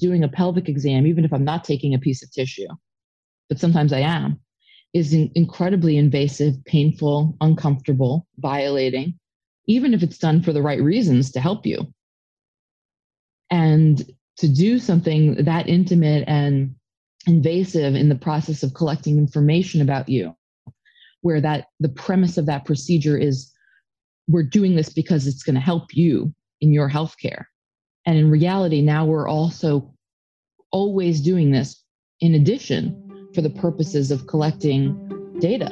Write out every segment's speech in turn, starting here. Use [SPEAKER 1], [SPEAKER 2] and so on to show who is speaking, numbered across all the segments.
[SPEAKER 1] doing a pelvic exam, even if I'm not taking a piece of tissue, but sometimes I am, is incredibly invasive, painful, uncomfortable, violating, even if it's done for the right reasons to help you. And to do something that intimate and invasive in the process of collecting information about you, where that the premise of that procedure is we're doing this because it's going to help you in your healthcare. And in reality, now we're also always doing this in addition for the purposes of collecting data.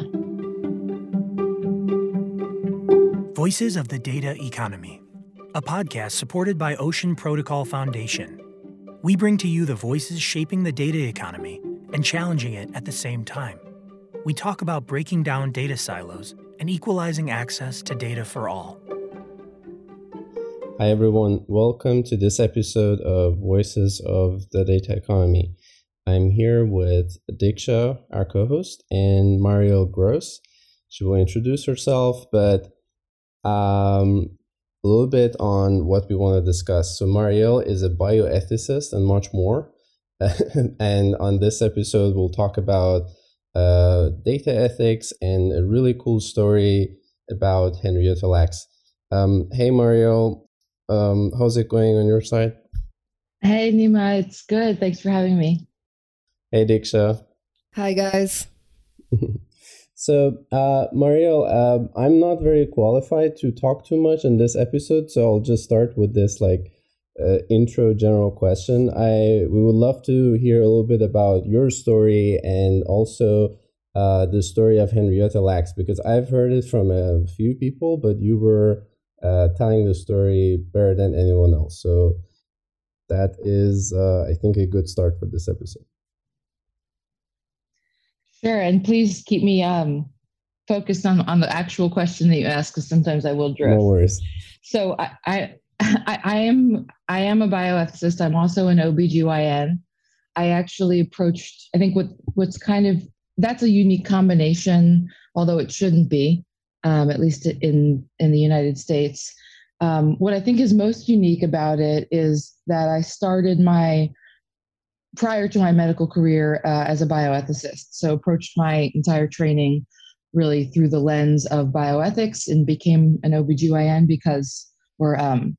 [SPEAKER 2] Voices of the Data Economy, a podcast supported by Ocean Protocol Foundation. We bring to you the voices shaping the data economy and challenging it at the same time. We talk about breaking down data silos and equalizing access to data for all.
[SPEAKER 3] Hi everyone, welcome to this episode of Voices of the Data Economy. I'm here with Diksha, our co-host, and Mariel Gross. She will introduce herself, but a little bit on what we want to discuss. So Mariel is a bioethicist and much more. And on this episode, we'll talk about data ethics and a really cool story about Henrietta Lacks. Hey Mariel, how's it going on your side?
[SPEAKER 1] Hey Nima, it's good. Thanks for having me.
[SPEAKER 3] Hey Diksha.
[SPEAKER 4] Hi guys.
[SPEAKER 3] So Mariel, I'm not very qualified to talk too much in this episode, so I'll just start with this intro general question. We would love to hear a little bit about your story and also the story of Henrietta Lacks, because I've heard it from a few people, but you were telling the story better than anyone else. So that is, I think, a good start for this episode.
[SPEAKER 1] Sure, and please keep me focused on the actual question that you asked, because sometimes I will drift.
[SPEAKER 3] No worries.
[SPEAKER 1] So I am a bioethicist. I'm also an OBGYN. I actually approached, I think what's kind of, that's a unique combination, although it shouldn't be, at least in the United States. What I think is most unique about it is that I started prior to my medical career as a bioethicist. So approached my entire training really through the lens of bioethics and became an OBGYN because where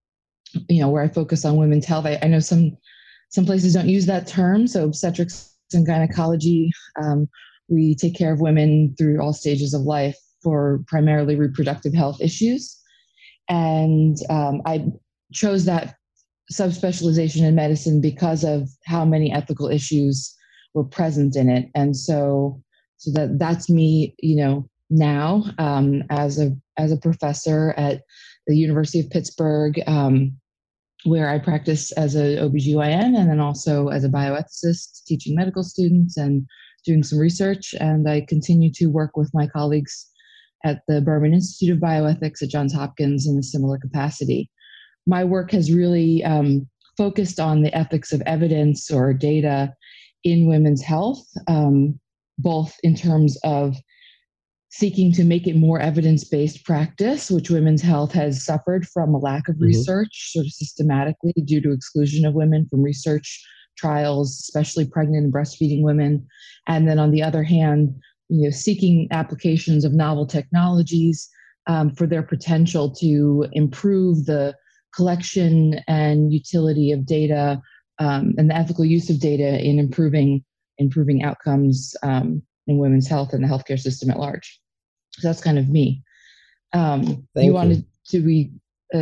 [SPEAKER 1] I focus on women's health. I know some places don't use that term. So obstetrics and gynecology, we take care of women through all stages of life for primarily reproductive health issues. And I chose that subspecialization in medicine because of how many ethical issues were present in it. And so that's me, now as a professor at the University of Pittsburgh, where I practice as an OBGYN and then also as a bioethicist, teaching medical students and doing some research. And I continue to work with my colleagues at the Berman Institute of Bioethics at Johns Hopkins in a similar capacity. My work has really focused on the ethics of evidence or data in women's health, both in terms of seeking to make it more evidence-based practice, which women's health has suffered from a lack of research sort of systematically due to exclusion of women from research trials, especially pregnant and breastfeeding women. And then on the other hand, seeking applications of novel technologies for their potential to improve the collection and utility of data and the ethical use of data in improving outcomes in women's health and the healthcare system at large. So that's kind of me. You wanted to be,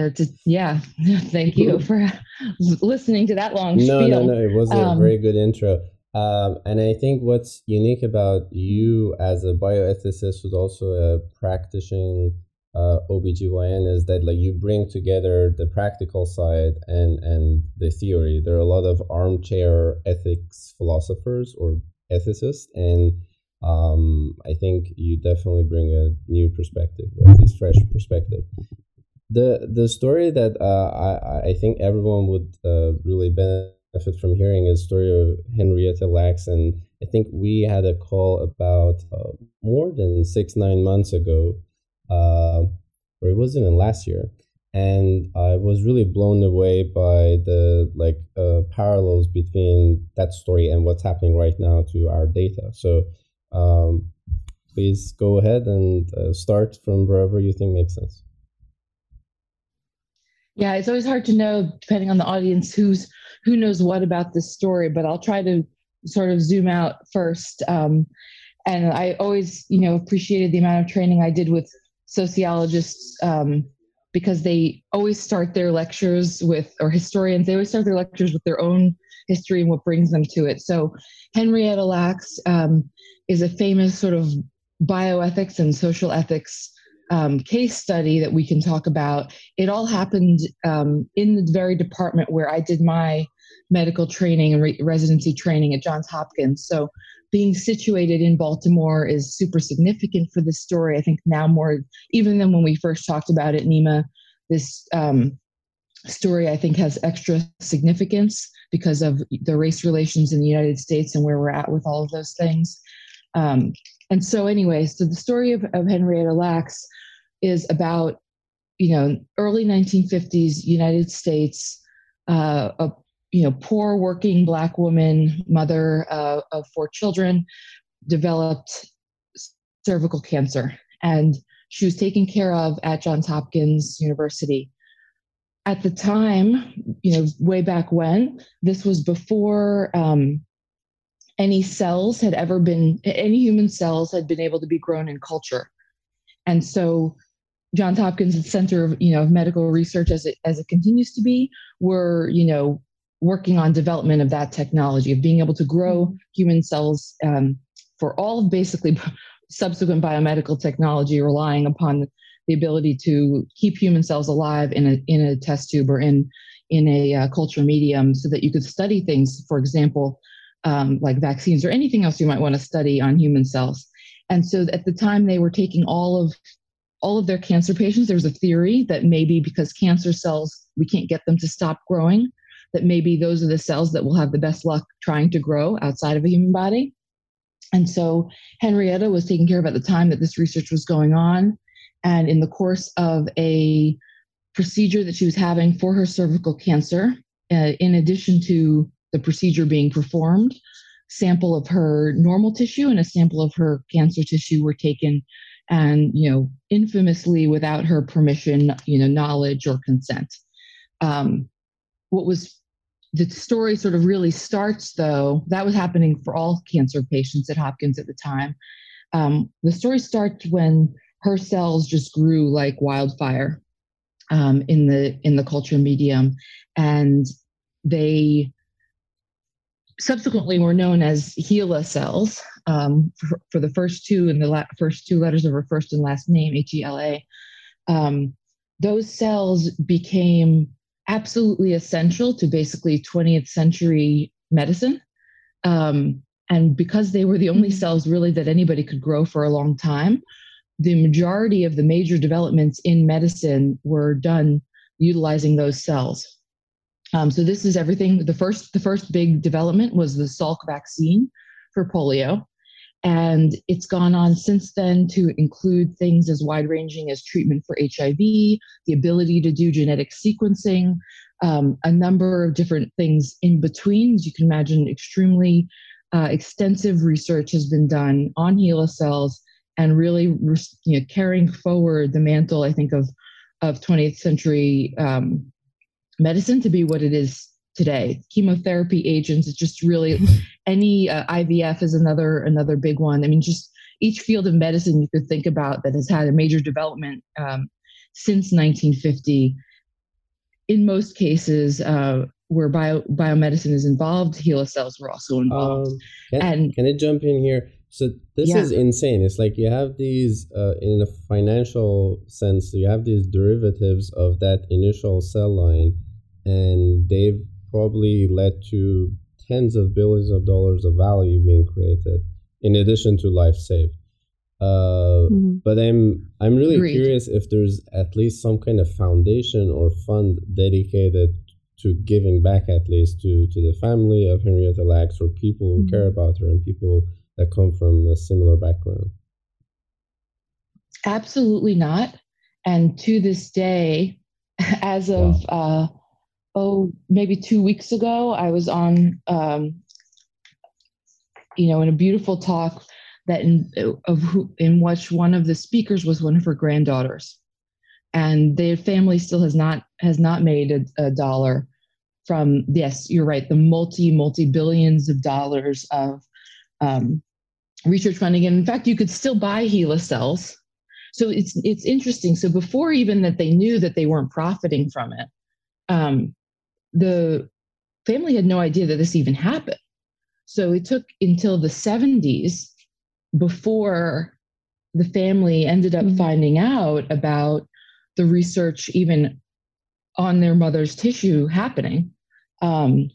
[SPEAKER 1] thank you for listening to that long spiel.
[SPEAKER 3] No, it was a very good intro. And I think what's unique about you as a bioethicist who's also a practicing OBGYN is that you bring together the practical side and the theory. There are a lot of armchair ethics philosophers or ethicists, and I think you definitely bring a new perspective, or at least fresh perspective. The story that I think everyone would really benefit from hearing is the story of Henrietta Lacks, and I think we had a call about more than 6-9 months ago, or it was even last year, and I was really blown away by the parallels between that story and what's happening right now to our data. So please go ahead and start from wherever you think makes sense.
[SPEAKER 1] Yeah, it's always hard to know, depending on the audience, who knows what about this story, but I'll try to sort of zoom out first. And I always, appreciated the amount of training I did with sociologists, because they always start their lectures with, or historians, they always start their lectures with their own history and what brings them to it. So Henrietta Lacks is a famous sort of bioethics and social ethics case study that we can talk about. It all happened in the very department where I did my medical training and residency training at Johns Hopkins. So being situated in Baltimore is super significant for this story. I think now more even than when we first talked about it, Nima, this story I think has extra significance because of the race relations in the United States and where we're at with all of those things. And so anyway, so the story of Henrietta Lacks is about, early 1950s United States, a poor working Black woman, mother of 4 children, developed cervical cancer. And she was taken care of at Johns Hopkins University. At the time, way back when, this was before any human cells had been able to be grown in culture. And so Johns Hopkins Center of Medical Research, as it continues to be, were, working on development of that technology of being able to grow human cells for all of basically subsequent biomedical technology, relying upon the ability to keep human cells alive in a test tube or in a culture medium, so that you could study things, for example, like vaccines or anything else you might want to study on human cells. And so at the time they were taking all of their cancer patients, there was a theory that maybe because cancer cells, we can't get them to stop growing, that maybe those are the cells that will have the best luck trying to grow outside of a human body. And so Henrietta was taken care of at the time that this research was going on. And in the course of a procedure that she was having for her cervical cancer, in addition to the procedure being performed, sample of her normal tissue and a sample of her cancer tissue were taken, and infamously without her permission, knowledge or consent. What was the story sort of really starts, though, that was happening for all cancer patients at Hopkins at the time. The story starts when her cells just grew like wildfire in the culture medium, and they subsequently were known as HeLa cells for the first two and the first 2 letters of her first and last name, HeLa. Those cells became absolutely essential to basically 20th century medicine. And because they were the only cells really that anybody could grow for a long time, the majority of the major developments in medicine were done utilizing those cells. So this is everything. The first big development was the Salk vaccine for polio. And it's gone on since then to include things as wide-ranging as treatment for HIV, the ability to do genetic sequencing, a number of different things in between. As you can imagine, extremely extensive research has been done on HeLa cells and really carrying forward the mantle, I think, of 20th century medicine to be what it is today. Chemotherapy agents, it's just really any IVF is another big one. I mean, just each field of medicine you could think about that has had a major development since 1950. In most cases, where biomedicine is involved, HeLa cells were also involved.
[SPEAKER 3] Can I jump in here? So this is insane. It's like you have these, in a financial sense, you have these derivatives of that initial cell line, and they've probably led to tens of billions of dollars of value being created, in addition to life saved. But I'm really curious if there's at least some kind of foundation or fund dedicated to giving back, at least to the family of Henrietta Lacks, or people who care about her and people that come from a similar background.
[SPEAKER 1] Absolutely not. And to this day, as of maybe 2 weeks ago, I was on in a beautiful talk that in which one of the speakers was one of her granddaughters, and their family still has not made a dollar from, yes, you're right, the multi billions of dollars of research funding. And in fact, you could still buy HeLa cells. So it's interesting. So before even that they knew that they weren't profiting from it, the family had no idea that this even happened. So it took until the 70s before the family ended up finding out about the research even on their mother's tissue happening. And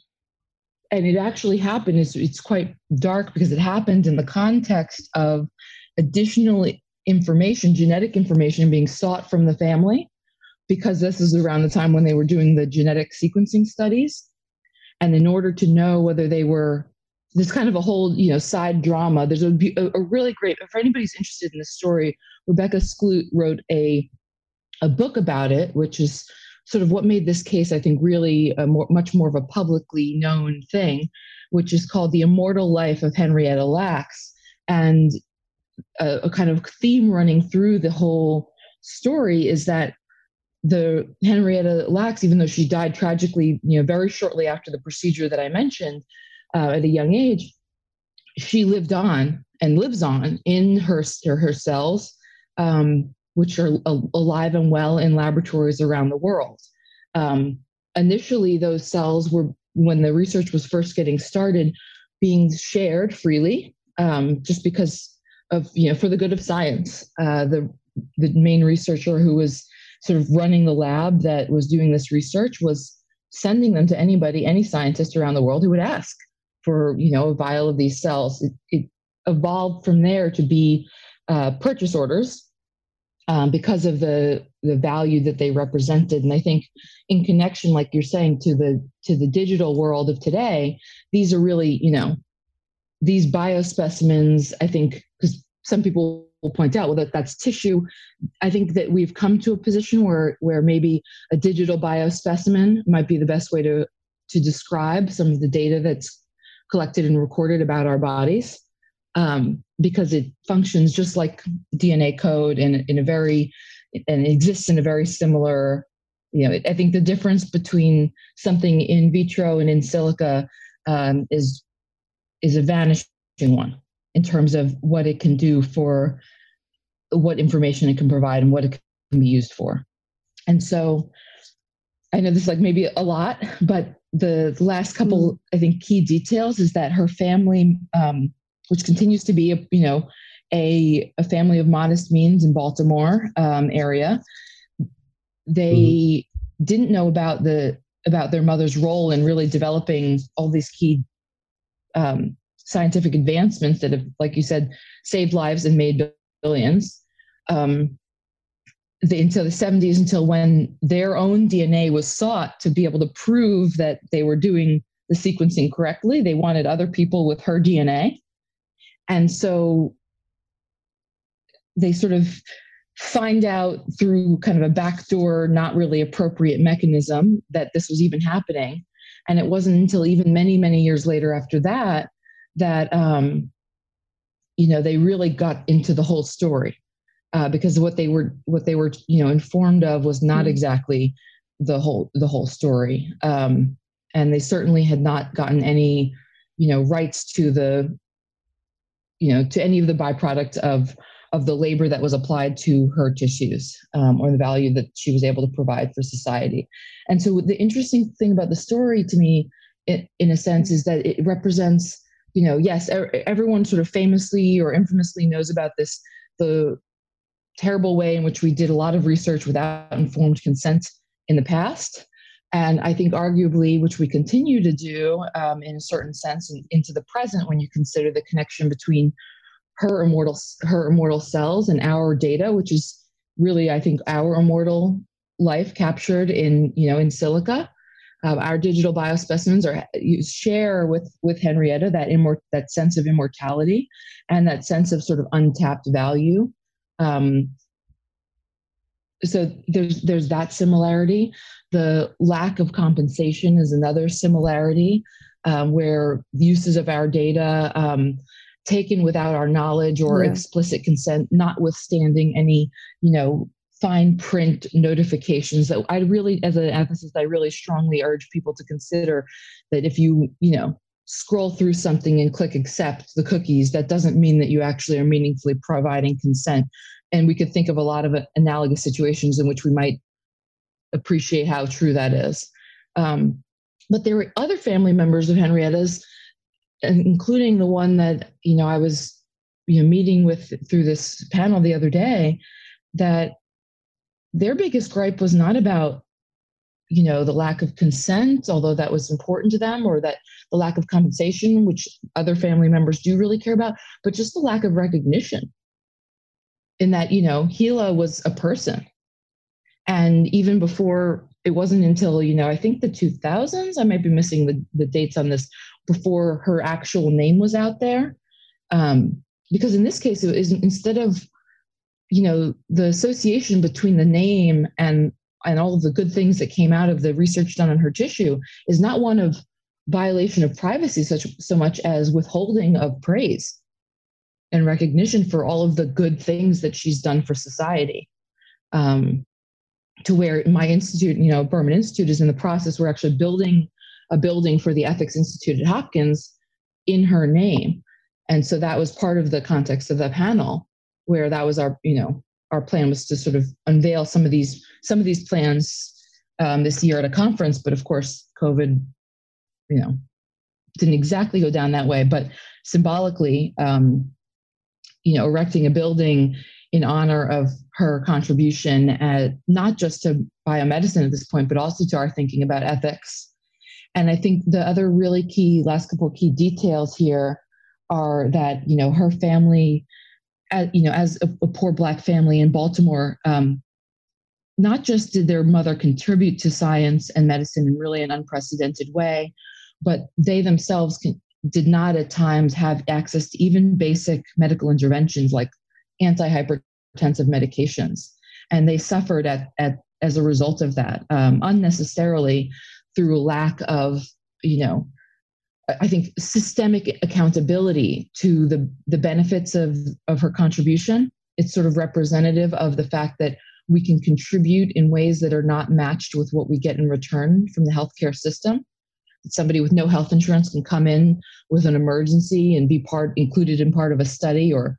[SPEAKER 1] it actually happened, it's quite dark because it happened in the context of additional information, genetic information being sought from the family, because this is around the time when they were doing the genetic sequencing studies. And in order to know whether they were, there's kind of a whole, side drama. There's a really great, if anybody's interested in this story, Rebecca Skloot wrote a book about it, which is sort of what made this case, I think, really much more of a publicly known thing, which is called The Immortal Life of Henrietta Lacks. And a kind of theme running through the whole story is that the Henrietta Lacks, even though she died tragically, very shortly after the procedure that I mentioned, at a young age, she lived on and lives on in her cells, which are alive and well in laboratories around the world. Initially, those cells were, when the research was first getting started, being shared freely, just because of, for the good of science. The main researcher who was sort of running the lab that was doing this research was sending them to anybody, any scientist around the world who would ask for, a vial of these cells. It evolved from there to be purchase orders because of the value that they represented. And I think in connection, like you're saying, to the digital world of today, these are really, these biospecimens, I think, because some people will point out, well, that's tissue. I think that we've come to a position where maybe a digital biospecimen might be the best way to describe some of the data that's collected and recorded about our bodies, because it functions just like DNA code and exists in a very similar, I think the difference between something in vitro and in silico is a vanishing one in terms of what it can do, for what information it can provide and what it can be used for. And so I know this is like maybe a lot, but the last couple, I think, key details is that her family, which continues to be a family of modest means in Baltimore area, they didn't know about their mother's role in really developing all these key scientific advancements that have, like you said, saved lives and made billions. Until the 70s, until when their own DNA was sought to be able to prove that they were doing the sequencing correctly. They wanted other people with her DNA. And so they sort of find out through kind of a backdoor, not really appropriate mechanism that this was even happening. And it wasn't until even many, many years later after that, that they really got into the whole story. Because what they were informed of was not exactly the whole story, and they certainly had not gotten any rights to to any of the byproduct of the labor that was applied to her tissues, or the value that she was able to provide for society. And so the interesting thing about the story to me, in a sense, is that it represents, yes, everyone sort of famously or infamously knows about the terrible way in which we did a lot of research without informed consent in the past. And I think arguably, which we continue to do in a certain sense into the present, when you consider the connection between her immortal cells and our data, which is really, I think, our immortal life captured in silica. Our digital biospecimens share with Henrietta that sense of immortality and that sense of sort of untapped value. so there's that similarity. The lack of compensation is another similarity, where uses of our data taken without our knowledge or explicit consent, notwithstanding any, fine print notifications. That I really, as an ethicist, I really strongly urge people to consider that if you, scroll through something and click accept the cookies, that doesn't mean that you actually are meaningfully providing consent. And we could think of a lot of analogous situations in which we might appreciate how true that is. But there were other family members of Henrietta's, including the one that, I was, meeting with through this panel the other day, that their biggest gripe was not about, the lack of consent, although that was important to them, or that the lack of compensation, which other family members do really care about, but just the lack of recognition in that, Gila was a person. And even before, it wasn't until, I think the 2000s, I might be missing the dates on this, before her actual name was out there. Because in this case, it is, instead of, the association between the name and all of the good things that came out of the research done on her tissue is not one of violation of privacy so much as withholding of praise and recognition for all of the good things that she's done for society. To where my institute, Berman Institute, is in the process. We're actually building a building for the Ethics Institute at Hopkins in her name. And so that was part of the context of the panel, where that was our plan, was to sort of unveil some of these plans this year at a conference. But of course, COVID, didn't exactly go down that way. But symbolically, erecting a building in honor of her contribution, not just to biomedicine at this point, but also to our thinking about ethics. And I think the other really last couple of key details here are that, her family, as a poor Black family in Baltimore, not just did their mother contribute to science and medicine in really an unprecedented way, but they themselves did not at times have access to even basic medical interventions like antihypertensive medications. And they suffered as a result of that, unnecessarily, through a lack of, I think, systemic accountability to the benefits of her contribution. It's sort of representative of the fact that we can contribute in ways that are not matched with what we get in return from the healthcare system. Somebody with no health insurance can come in with an emergency and be included in part of a study, or,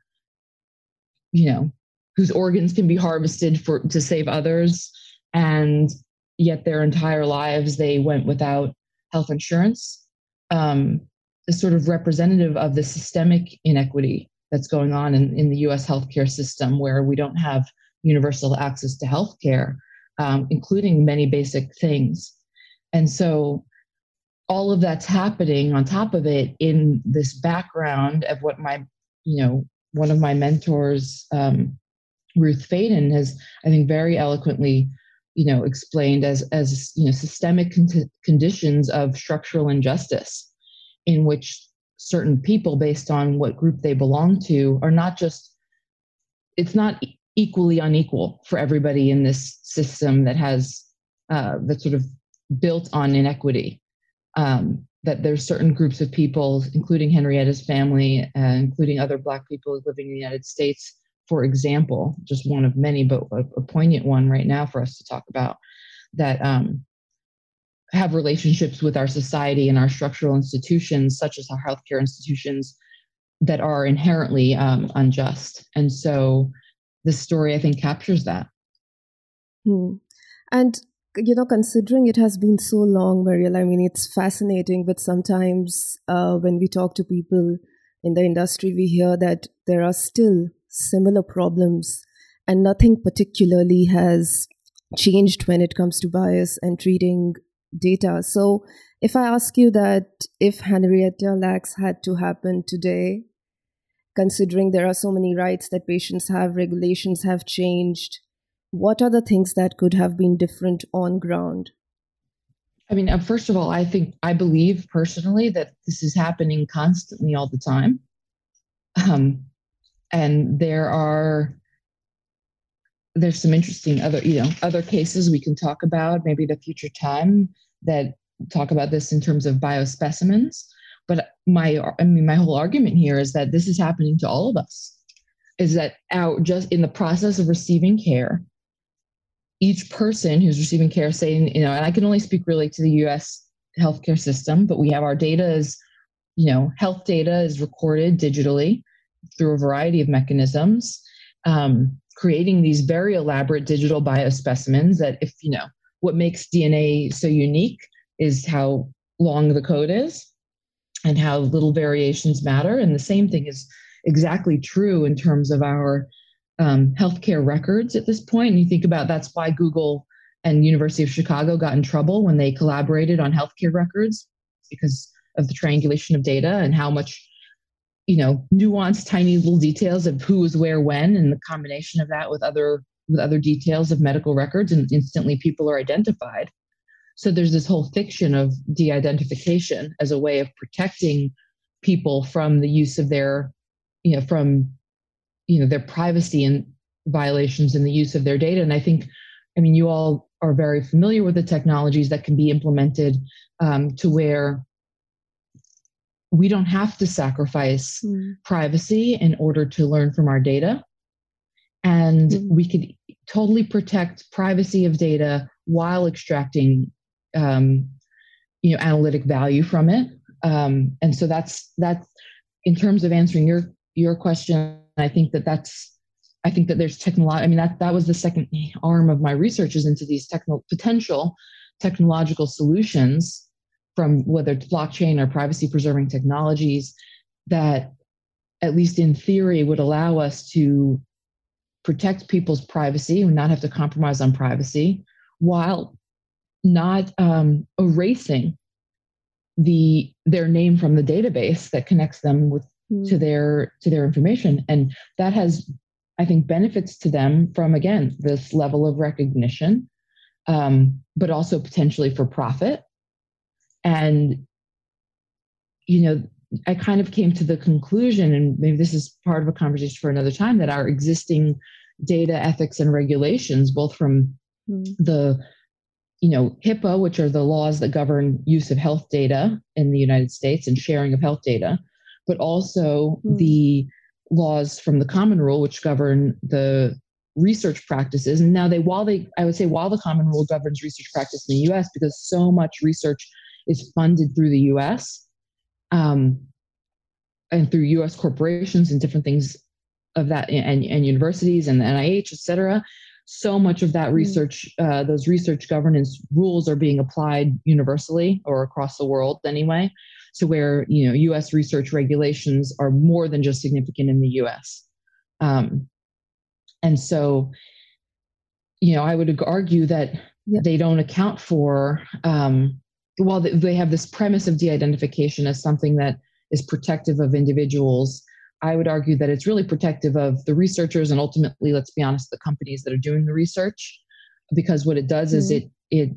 [SPEAKER 1] whose organs can be harvested to save others. And yet their entire lives, they went without health insurance. Is sort of representative of the systemic inequity that's going on in the U.S. healthcare system, where we don't have universal access to healthcare, including many basic things. And so all of that's happening on top of it in this background of what one of my mentors, Ruth Faden, has, I think, very eloquently, explained as systemic conditions of structural injustice, in which certain people, based on what group they belong to, are not just, it's not equally unequal for everybody in this system that has, that's sort of built on inequity. That there's certain groups of people, including Henrietta's family, including other Black people living in the United States, for example, just one of many, but a poignant one right now for us to talk about, that have relationships with our society and our structural institutions, such as our healthcare institutions, that are inherently unjust. And so this story, I think, captures that.
[SPEAKER 4] And, considering it has been so long, Mariel, I mean, it's fascinating, but sometimes when we talk to people in the industry, we hear that there are still similar problems and nothing particularly has changed when it comes to bias and treating data. So if I ask you that if Henrietta Lacks had to happen today, considering there are so many rights that patients have, regulations have changed, what are the things that could have been different on ground?
[SPEAKER 1] I mean, first of all, I believe personally that this is happening constantly all the time. And there are there's some interesting other cases we can talk about, maybe at a future time, that talk about this in terms of biospecimens. But my whole argument here is that this is happening to all of us, is that just in the process of receiving care, each person who's receiving care, saying, and I can only speak really to the US healthcare system, but we have our data is, health data is recorded digitally through a variety of mechanisms, creating these very elaborate digital biospecimens that what makes DNA so unique is how long the code is and how little variations matter. And the same thing is exactly true in terms of our healthcare records at this point. And you think about that's why Google and University of Chicago got in trouble when they collaborated on healthcare records, because of the triangulation of data and how much nuanced, tiny little details of who was where when, and the combination of that with other details of medical records, and instantly people are identified. So there's this whole fiction of de-identification as a way of protecting people from the use of their, their privacy and violations in the use of their data. And I think, you all are very familiar with the technologies that can be implemented to where we don't have to sacrifice privacy in order to learn from our data. And we could totally protect privacy of data while extracting, analytic value from it. And so that's in terms of answering your question. I think that there's technology. That was the second arm of my research, is into these potential technological solutions, from whether it's blockchain or privacy preserving technologies, that at least in theory would allow us to protect people's privacy and not have to compromise on privacy, while not erasing their name from the database that connects them to their information. And that has, I think, benefits to them from, again, this level of recognition, but also potentially for profit. And, I kind of came to the conclusion, and maybe this is part of a conversation for another time, that our existing data ethics and regulations, both from the, HIPAA, which are the laws that govern use of health data in the United States and sharing of health data, but also the laws from the Common Rule, which govern the research practices. And now while the Common Rule governs research practice in the US, because so much research is funded through the US and through US corporations and different things of that, and universities and the NIH, et cetera, so much of that research, those research governance rules are being applied universally or across the world anyway. So where, US research regulations are more than just significant in the US. And so, I would argue that they don't account for, while they have this premise of de-identification as something that is protective of individuals, I would argue that it's really protective of the researchers and ultimately, let's be honest, the companies that are doing the research, because what it does is it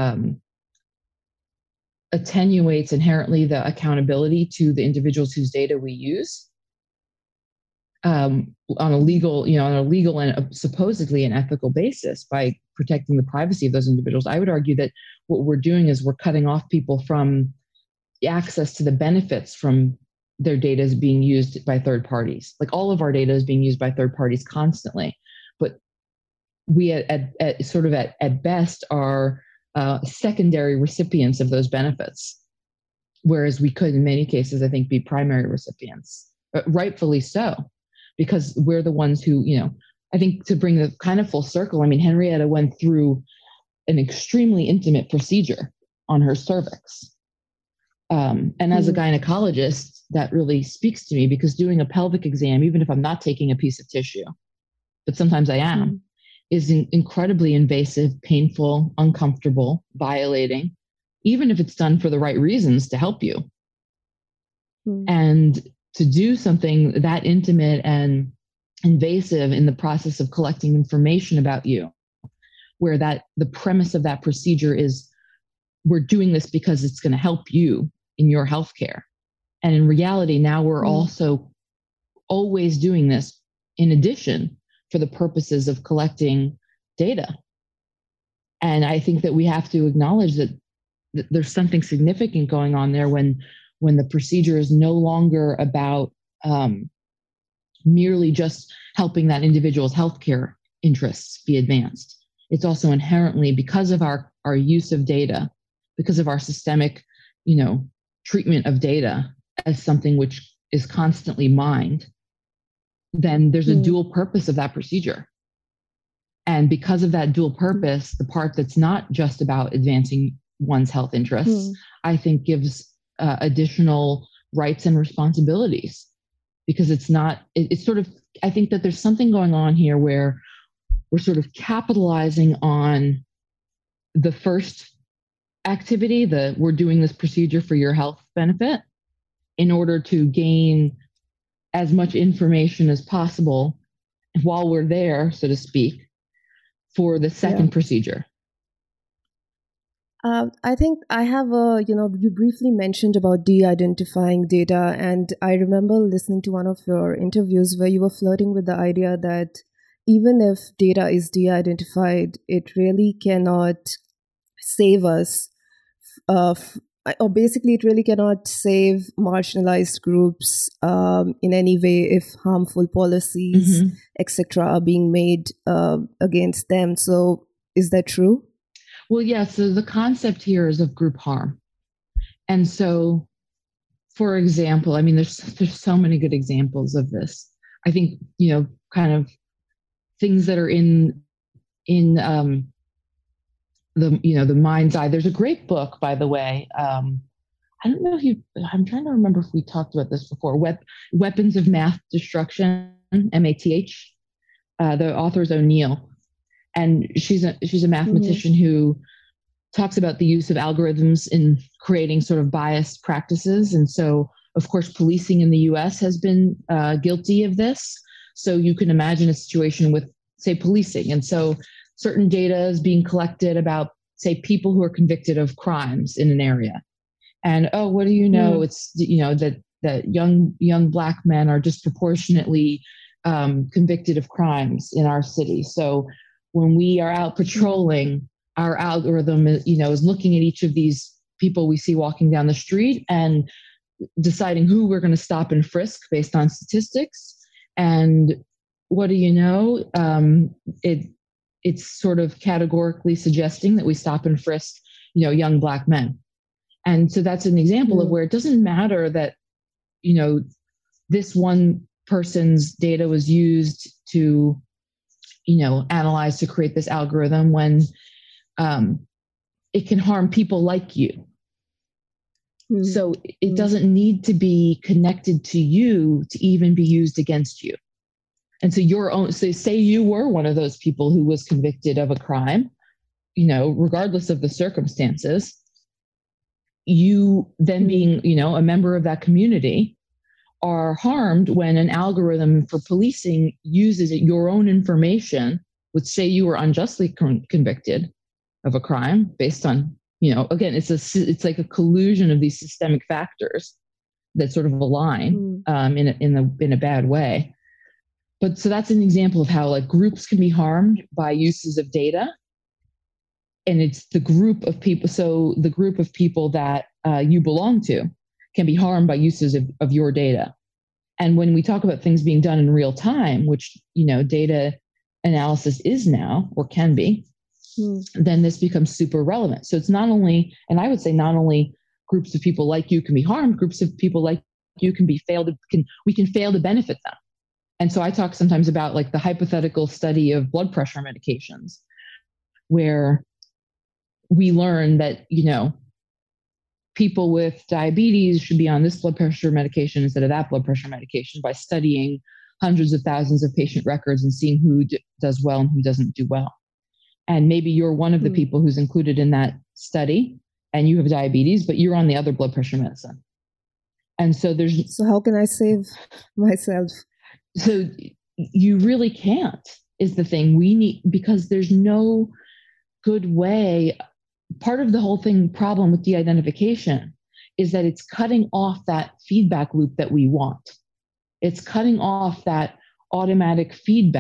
[SPEAKER 1] attenuates inherently the accountability to the individuals whose data we use on a legal and supposedly an ethical basis by protecting the privacy of those individuals. I would argue that what we're doing is we're cutting off people from access to the benefits from their data is being used by third parties. Like, all of our data is being used by third parties constantly, but we at best are secondary recipients of those benefits, whereas we could in many cases, I think, be primary recipients, rightfully so, because we're the ones who, I think, to bring the kind of full circle, Henrietta went through an extremely intimate procedure on her cervix. And as a gynecologist, that really speaks to me, because doing a pelvic exam, even if I'm not taking a piece of tissue, but sometimes I am, is incredibly invasive, painful, uncomfortable, violating, even if it's done for the right reasons to help you. And to do something that intimate and invasive in the process of collecting information about you, where the premise of that procedure is, we're doing this because it's going to help you in your healthcare. And in reality, now we're also always doing this in addition for the purposes of collecting data. And I think that we have to acknowledge that there's something significant going on there when the procedure is no longer about merely just helping that individual's healthcare interests be advanced. It's also inherently, because of our use of data, because of our systemic, treatment of data as something which is constantly mined, then there's a dual purpose of that procedure. And because of that dual purpose, the part that's not just about advancing one's health interests, I think gives additional rights and responsibilities, because it's sort of, I think that there's something going on here where we're sort of capitalizing on the first activity, we're doing this procedure for your health benefit, in order to gain as much information as possible while we're there, so to speak, for the second procedure.
[SPEAKER 4] I think I have you briefly mentioned about de-identifying data, and I remember listening to one of your interviews where you were flirting with the idea that even if data is de-identified, it really cannot save us, or basically it really cannot save marginalized groups in any way if harmful policies, etc., are being made against them. So is that true?
[SPEAKER 1] Well, yeah. So the concept here is of group harm. And so, for example, I mean, there's so many good examples of this. I think, kind of things that are in the mind's eye. There's a great book, by the way. I don't know if I'm trying to remember if we talked about this before. Weapons of Math Destruction, MATH. The author is O'Neill. And she's a mathematician who talks about the use of algorithms in creating sort of biased practices. And so, of course, policing in the US has been guilty of this. So you can imagine a situation with, say, policing. And so certain data is being collected about, say, people who are convicted of crimes in an area. And, what do you know? It's, that young Black men are disproportionately convicted of crimes in our city. So when we are out patrolling, our algorithm is looking at each of these people we see walking down the street and deciding who we're going to stop and frisk based on statistics. And what do you know? It's sort of categorically suggesting that we stop and frisk, young Black men. And so that's an example of where it doesn't matter that, this one person's data was used to, analyze to create this algorithm, when it can harm people like you. So it doesn't need to be connected to you to even be used against you. And so so say you were one of those people who was convicted of a crime, regardless of the circumstances, you then being, a member of that community are harmed when an algorithm for policing uses your own information, which say you were unjustly convicted of a crime based on, again, it's like a collusion of these systemic factors that sort of align in a bad way. But so that's an example of how groups can be harmed by uses of data. And it's the group of people. So the group of people that you belong to can be harmed by uses of your data. And when we talk about things being done in real time, which, data analysis is now, or can be, then this becomes super relevant. So it's not only, and I would say not only groups of people like you can be harmed, groups of people like you we can fail to benefit them. And so I talk sometimes about the hypothetical study of blood pressure medications, where we learn that, people with diabetes should be on this blood pressure medication instead of that blood pressure medication, by studying hundreds of thousands of patient records and seeing who does well and who doesn't do well. And maybe you're one of the people who's included in that study and you have diabetes, but you're on the other blood pressure medicine. And so
[SPEAKER 4] So how can I save myself?
[SPEAKER 1] So you really can't, is the thing we need, because there's no good way. Part of the whole problem with de-identification is that it's cutting off that feedback loop that we want. It's cutting off that automatic feedback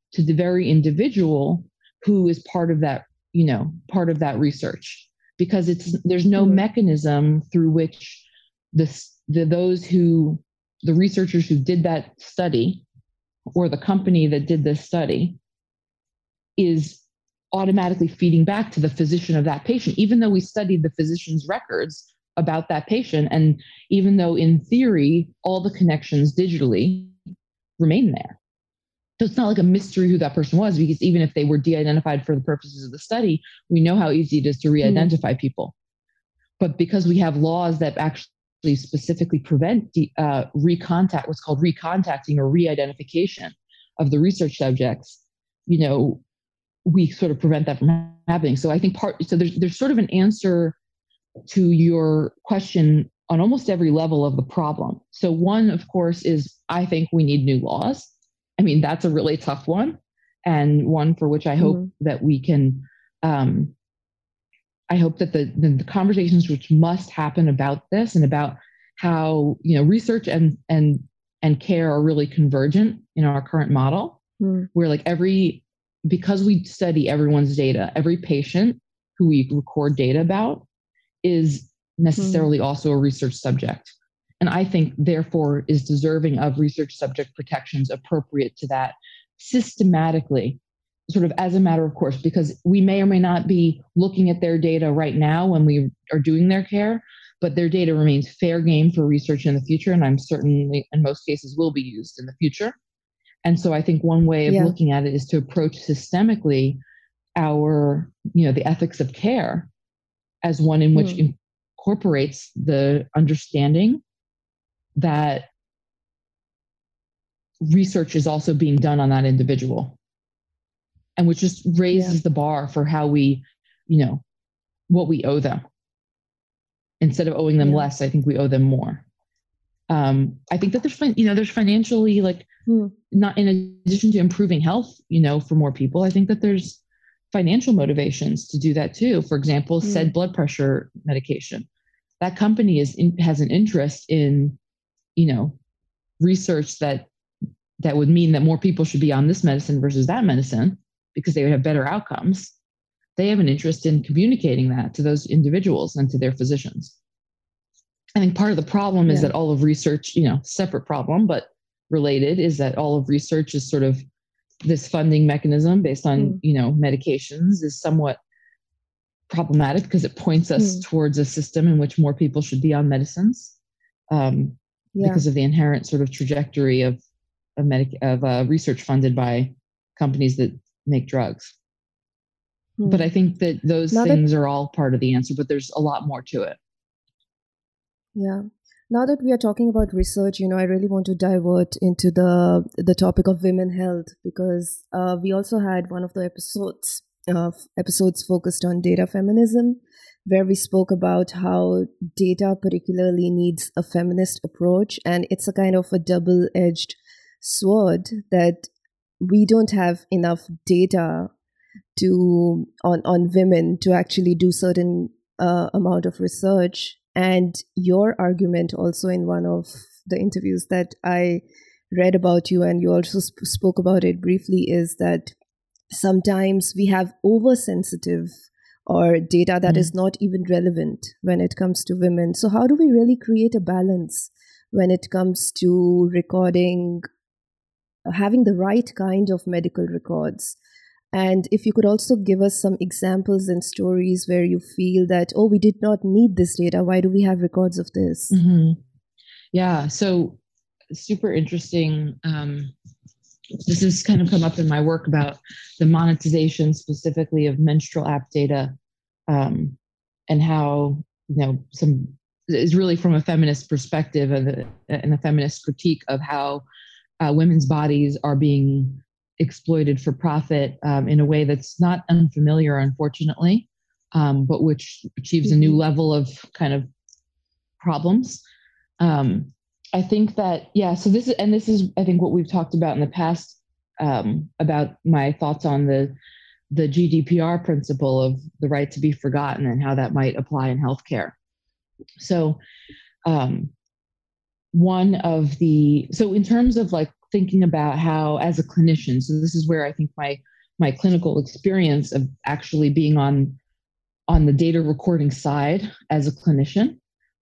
[SPEAKER 1] to the very individual who is part of that, part of that research, because there's no mechanism through which the researchers who did that study or the company that did this study is automatically feeding back to the physician of that patient, even though we studied the physician's records about that patient. And even though in theory, all the connections digitally remain there. So it's not like a mystery who that person was, because even if they were de-identified for the purposes of the study, we know how easy it is to re-identify people. But because we have laws that actually specifically prevent what's called recontacting or re-identification of the research subjects, we sort of prevent that from happening. So I think there's sort of an answer to your question on almost every level of the problem. So one, of course, is I think we need new laws. I mean, that's a really tough one, and one for which I hope that we can, I hope that the conversations which must happen about this and about how, research and care are really convergent in our current model, where because we study everyone's data, every patient who we record data about is necessarily also a research subject. And I think, therefore, is deserving of research subject protections appropriate to that systematically, sort of as a matter of course, because we may or may not be looking at their data right now when we are doing their care, but their data remains fair game for research in the future. And I'm certainly, in most cases, will be used in the future. And so I think one way of looking at it is to approach systemically the ethics of care as one in which incorporates the understanding that research is also being done on that individual, and which just raises the bar for how we, what we owe them. Instead of owing them less, I think we owe them more. I think that there's financially, not in addition to improving health, for more people, I think that there's financial motivations to do that too. For example, said blood pressure medication, that company has an interest in, research that would mean that more people should be on this medicine versus that medicine because they would have better outcomes. They have an interest in communicating that to those individuals and to their physicians. I think part of the problem is that all of research, separate problem, but related, is that all of research is sort of this funding mechanism based on, medications is somewhat problematic because it points us towards a system in which more people should be on medicines because of the inherent sort of trajectory of research funded by companies that make drugs. But I think that those things are all part of the answer, but there's a lot more to it.
[SPEAKER 4] Yeah. Now that we are talking about research, I really want to divert into the topic of women health, because we also had one of the episodes focused on data feminism, where we spoke about how data particularly needs a feminist approach, and it's a kind of a double-edged sword that we don't have enough data on women to actually do certain amount of research. And your argument also in one of the interviews that I read about you, and you also spoke about it briefly, is that sometimes we have oversensitive or data that is not even relevant when it comes to women. So how do we really create a balance when it comes to recording, having the right kind of medical records? And if you could also give us some examples and stories where you feel that, we did not need this data. Why do we have records of this?
[SPEAKER 1] Yeah, so super interesting. This has kind of come up in my work about the monetization specifically of menstrual app data, and how, some is really from a feminist perspective and a feminist critique of how women's bodies are being exploited for profit in a way that's not unfamiliar, unfortunately, but which achieves a new level of kind of problems. I think that, so this is, I think, what we've talked about in the past, about my thoughts on the GDPR principle of the right to be forgotten and how that might apply in healthcare. So, so in terms of thinking about how, as a clinician, so this is where I think my clinical experience of actually being on the data recording side as a clinician,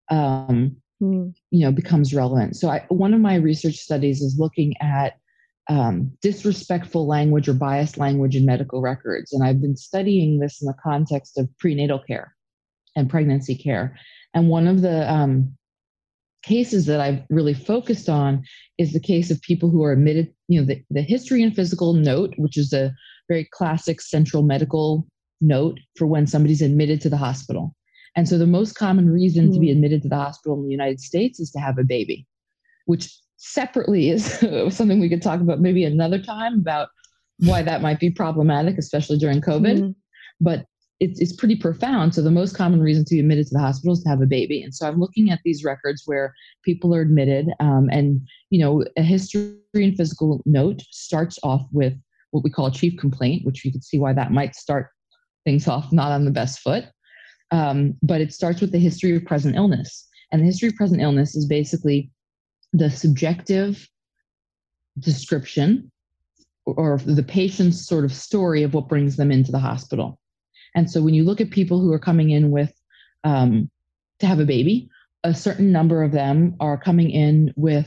[SPEAKER 1] becomes relevant. So one of my research studies is looking at disrespectful language or biased language in medical records. And I've been studying this in the context of prenatal care and pregnancy care. And one of the cases that I've really focused on is the case of people who are admitted, the history and physical note, which is a very classic central medical note for when somebody's admitted to the hospital. And so the most common reason to be admitted to the hospital in the United States is to have a baby, which separately is something we could talk about maybe another time about why that might be problematic, especially during COVID. But it's pretty profound. So the most common reason to be admitted to the hospital is to have a baby. And so I'm looking at these records where people are admitted, and a history and physical note starts off with what we call a chief complaint, which you can see why that might start things off not on the best foot. But it starts with the history of present illness. And the history of present illness is basically the subjective description or the patient's sort of story of what brings them into the hospital. And so when you look at people who are coming in with to have a baby, a certain number of them are coming in with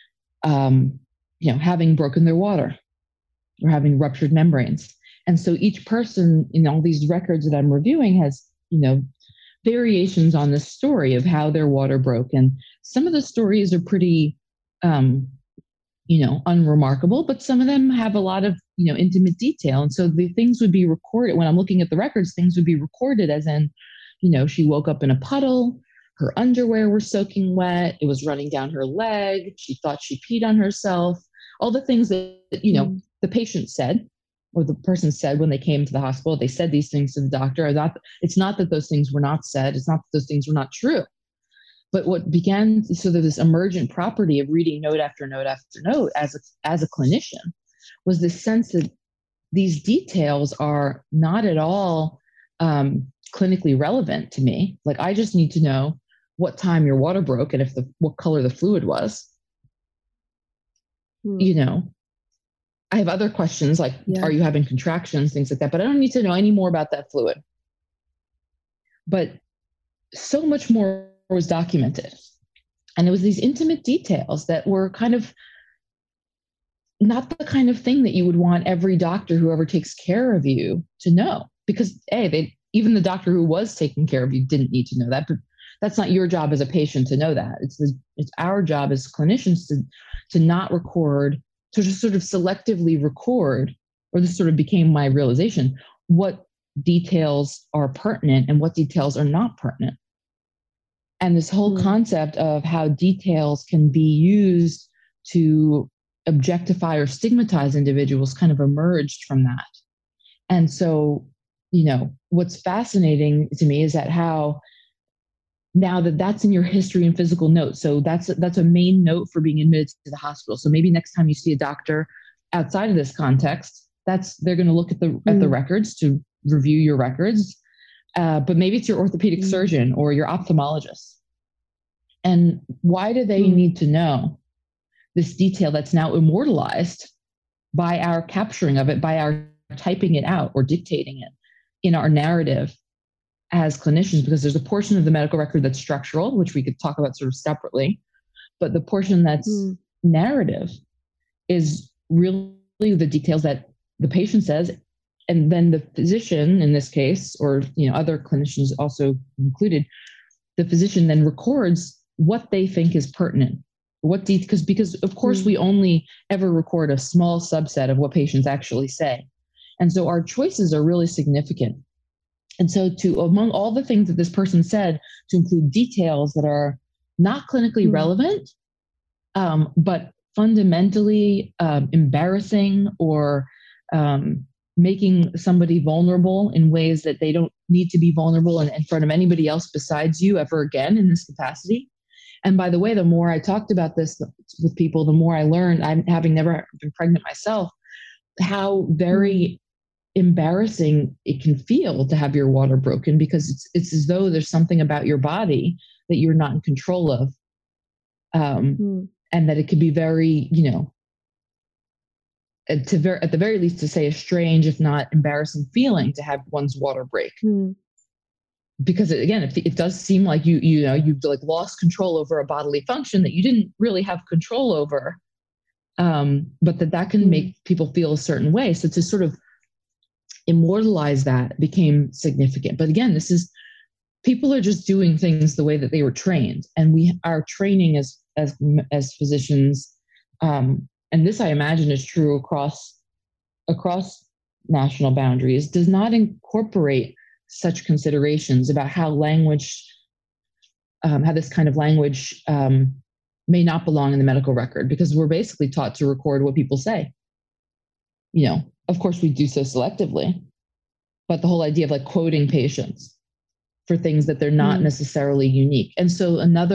[SPEAKER 1] having broken their water or having ruptured membranes. And so each person in all these records that I'm reviewing has, variations on this story of how their water broke. And some of the stories are pretty, unremarkable, but some of them have a lot of, intimate detail. And so the things would be recorded when I'm looking at the records, things would be recorded as in, she woke up in a puddle, her underwear were soaking wet, it was running down her leg, she thought she peed on herself, all the things that, the patient said, or the person said when they came to the hospital. They said these things to the doctor. It's not that those things were not said. It's not that those things were not true. But what began sort of this emergent property of reading note after note after note as a clinician was this sense that these details are not at all clinically relevant to me. Like, I just need to know what time your water broke and what color the fluid was. I have other questions like, are you having contractions, things like that, but I don't need to know any more about that fluid. But so much more was documented. And it was these intimate details that were kind of not the kind of thing that you would want every doctor who ever takes care of you to know. Because even the doctor who was taking care of you didn't need to know that, but that's not your job as a patient to know that. It's our job as clinicians to not record, to just sort of selectively record, or this sort of became my realization, what details are pertinent and what details are not pertinent. And this whole concept of how details can be used to objectify or stigmatize individuals kind of emerged from that. And so, what's fascinating to me is that how now that's in your history and physical note. So that's a main note for being admitted to the hospital. So maybe next time you see a doctor outside of this context, they're going to look at the records to review your records. But maybe it's your orthopedic surgeon or your ophthalmologist. And why do they need to know this detail that's now immortalized by our capturing of it, by our typing it out or dictating it in our narrative as clinicians? Because there's a portion of the medical record that's structural, which we could talk about sort of separately, but the portion that's narrative is really the details that the patient says, and then the physician in this case, or other clinicians also included, the physician then records what they think is pertinent. Because of course we only ever record a small subset of what patients actually say. And so our choices are really significant. And so among all the things that this person said, to include details that are not clinically relevant, but fundamentally embarrassing or making somebody vulnerable in ways that they don't need to be vulnerable in front of anybody else besides you ever again in this capacity. And by the way, the more I talked about this with people, the more I learned, I'm having never been pregnant myself, how very embarrassing it can feel to have your water broken, because it's as though there's something about your body that you're not in control of. And that it could be very, at the very least, to say a strange, if not embarrassing feeling to have one's water break. Because again, it does seem like you've like lost control over a bodily function that you didn't really have control over, but that can make people feel a certain way. So to sort of immortalize that became significant. But again, people are just doing things the way that they were trained, and our training as physicians, and this I imagine is true across national boundaries, does not incorporate such considerations about how this kind of language may not belong in the medical record, because we're basically taught to record what people say. Of course, we do so selectively, but the whole idea of like quoting patients for things that they're not necessarily unique. And so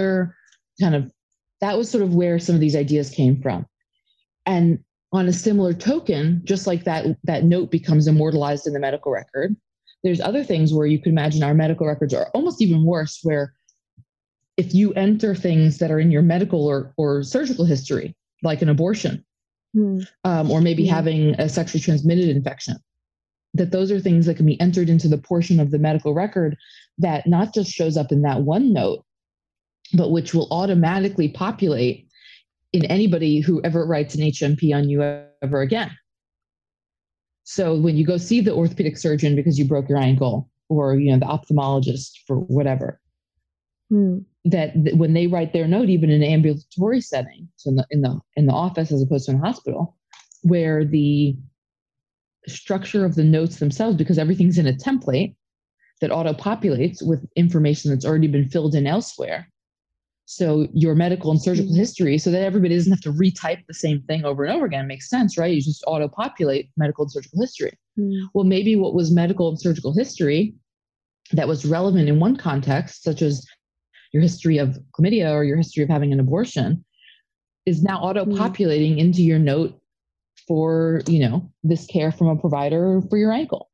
[SPEAKER 1] that was sort of where some of these ideas came from. And on a similar token, just like that note becomes immortalized in the medical record, there's other things where you can imagine our medical records are almost even worse, where if you enter things that are in your medical or surgical history, like an abortion, or maybe having a sexually transmitted infection, that those are things that can be entered into the portion of the medical record that not just shows up in that one note, but which will automatically populate in anybody who ever writes an HMP on you ever again. So when you go see the orthopedic surgeon because you broke your ankle, or the ophthalmologist for whatever, that when they write their note, even in an ambulatory setting, so in the office as opposed to in a hospital, where the structure of the notes themselves, because everything's in a template that auto-populates with information that's already been filled in elsewhere. So your medical and surgical history, so that everybody doesn't have to retype the same thing over and over again, makes sense, right? You just auto-populate medical and surgical history. Well, maybe what was medical and surgical history that was relevant in one context, such as your history of chlamydia or your history of having an abortion, is now auto-populating into your note for, this care from a provider for your ankle.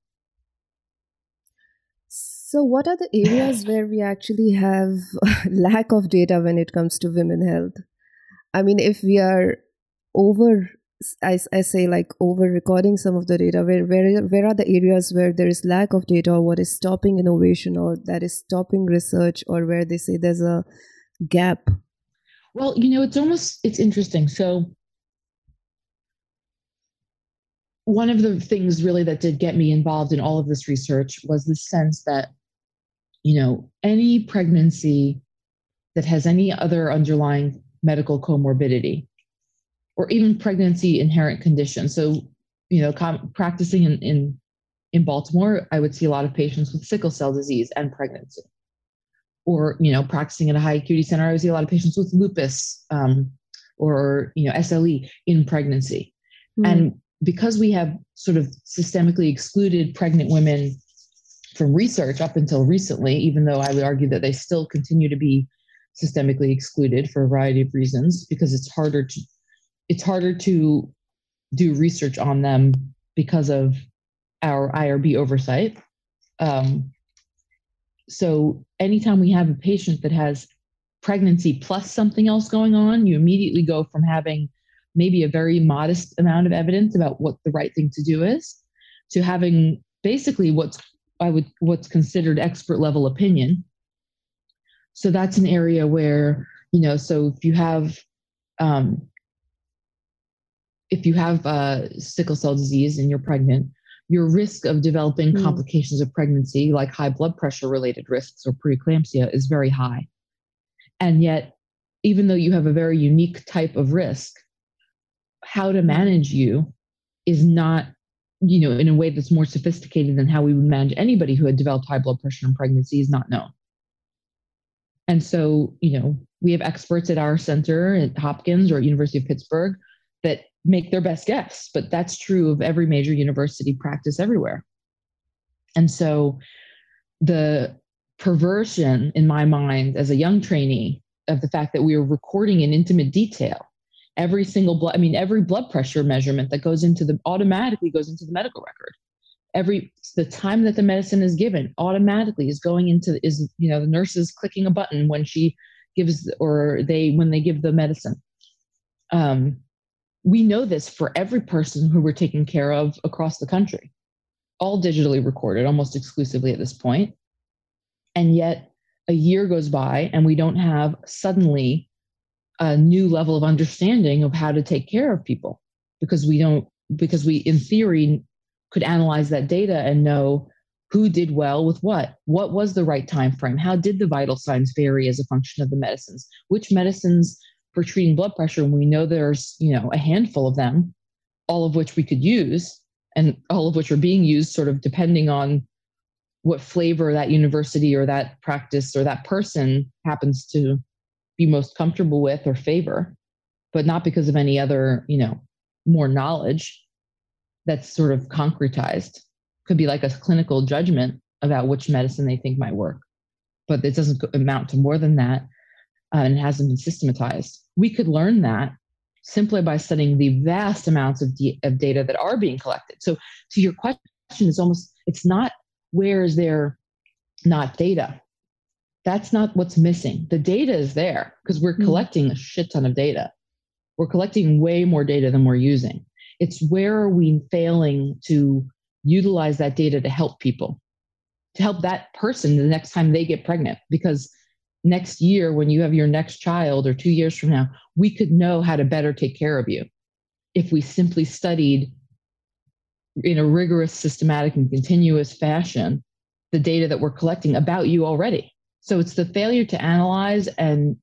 [SPEAKER 4] So what are the areas where we actually have lack of data when it comes to women health? I mean, if we are over recording some of the data, where are the areas where there is lack of data, or what is stopping innovation, or that is stopping research, or where they say there's a gap?
[SPEAKER 1] Well, it's interesting. So one of the things really that did get me involved in all of this research was the sense that, any pregnancy that has any other underlying medical comorbidity, or even pregnancy inherent condition. So, practicing in Baltimore, I would see a lot of patients with sickle cell disease and pregnancy. Or, practicing at a high acuity center, I would see a lot of patients with lupus or SLE in pregnancy. And because we have sort of systemically excluded pregnant women from research up until recently, even though I would argue that they still continue to be systemically excluded for a variety of reasons, because it's harder to do research on them because of our IRB oversight. So anytime we have a patient that has pregnancy plus something else going on, you immediately go from having maybe a very modest amount of evidence about what the right thing to do is, to having basically what's considered expert level opinion. So that's an area where, so if you have sickle cell disease and you're pregnant, your risk of developing complications of pregnancy, like high blood pressure related risks or preeclampsia, is very high. And yet, even though you have a very unique type of risk, how to manage you is not, in a way that's more sophisticated than how we would manage anybody who had developed high blood pressure in pregnancy, is not known. And so, we have experts at our center at Hopkins or at University of Pittsburgh that make their best guess, but that's true of every major university practice everywhere. And so the perversion in my mind as a young trainee of the fact that we were recording in intimate detail every blood pressure measurement that automatically goes into the medical record. The time that the medicine is given automatically is going into, the nurse is clicking a button when she gives, when they give the medicine. we know this for every person who we're taking care of across the country, all digitally recorded, almost exclusively at this point. And yet a year goes by and we don't have suddenly a new level of understanding of how to take care of people, because we in theory could analyze that data and know who did well with what was the right time frame, how did the vital signs vary as a function of the medicines, which medicines for treating blood pressure, and we know there's a handful of them, all of which we could use and all of which are being used sort of depending on what flavor that university or that practice or that person happens to be most comfortable with or favor, but not because of any other, more knowledge that's sort of concretized. Could be like a clinical judgment about which medicine they think might work, but it doesn't amount to more than that, and it hasn't been systematized. We could learn that simply by studying the vast amounts of data that are being collected. So to your question, it's not where is there not data? That's not what's missing. The data is there because we're collecting a shit ton of data. We're collecting way more data than we're using. It's where are we failing to utilize that data to help people, to help that person the next time they get pregnant. Because next year, when you have your next child or 2 years from now, we could know how to better take care of you if we simply studied in a rigorous, systematic, and continuous fashion the data that we're collecting about you already. So it's the failure to analyze and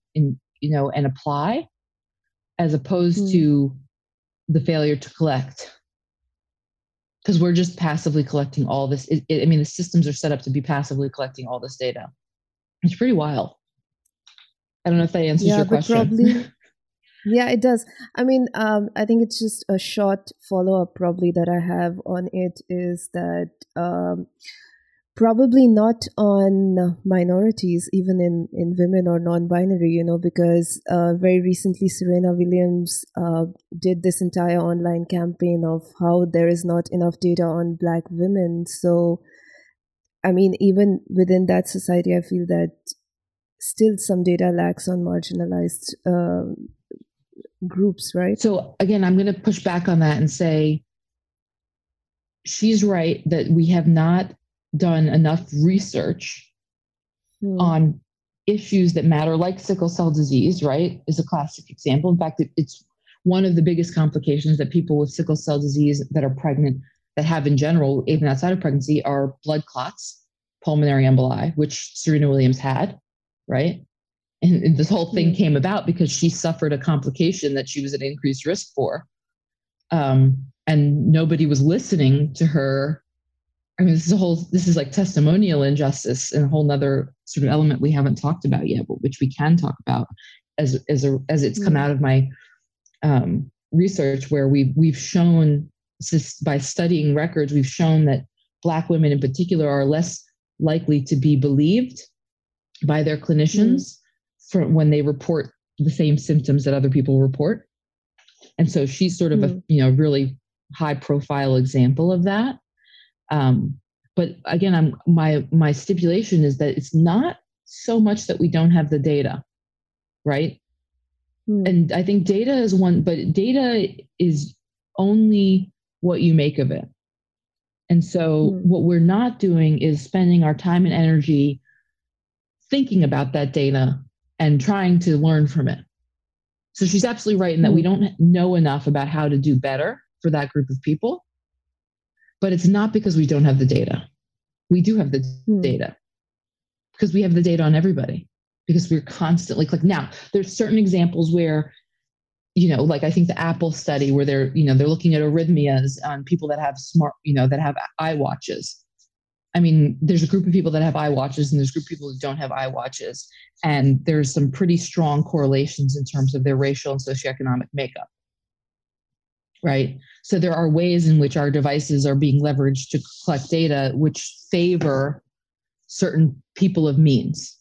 [SPEAKER 1] apply, as opposed to the failure to collect. Because we're just passively collecting all this. The systems are set up to be passively collecting all this data. It's pretty wild. I don't know if that answers your question.
[SPEAKER 4] Probably, yeah, it does. I think it's just a short follow-up probably that I have on it is that probably not on minorities, even in women or non-binary, because very recently Serena Williams did this entire online campaign of how there is not enough data on Black women. So, even within that society, I feel that still some data lacks on marginalized groups, right?
[SPEAKER 1] So again, I'm going to push back on that and say she's right that we have not done enough research on issues that matter, like sickle cell disease, right, is a classic example. In fact, it's one of the biggest complications that people with sickle cell disease that are pregnant, that have in general, even outside of pregnancy, are blood clots, pulmonary emboli, which Serena Williams had, right? And this whole thing came about because she suffered a complication that she was at increased risk for. And nobody was listening to her. This is like testimonial injustice and a whole nother sort of element we haven't talked about yet, but which we can talk about as it's come out of my research, where we've shown, by studying records, we've shown that Black women in particular are less likely to be believed by their clinicians for when they report the same symptoms that other people report. And so she's sort of a really high profile example of that. But again, my stipulation is that it's not so much that we don't have the data, right? And I think data is one, but data is only what you make of it. And so what we're not doing is spending our time and energy thinking about that data and trying to learn from it. So she's absolutely right in that we don't know enough about how to do better for that group of people. But it's not because we don't have the data. We do have the data because we have the data on everybody, because we're constantly clicking. Now, there's certain examples where, like I think the Apple study where they're looking at arrhythmias on people that have that have iWatches. There's a group of people that have iWatches and there's a group of people who don't have iWatches. And there's some pretty strong correlations in terms of their racial and socioeconomic makeup. Right. So there are ways in which our devices are being leveraged to collect data which favor certain people of means.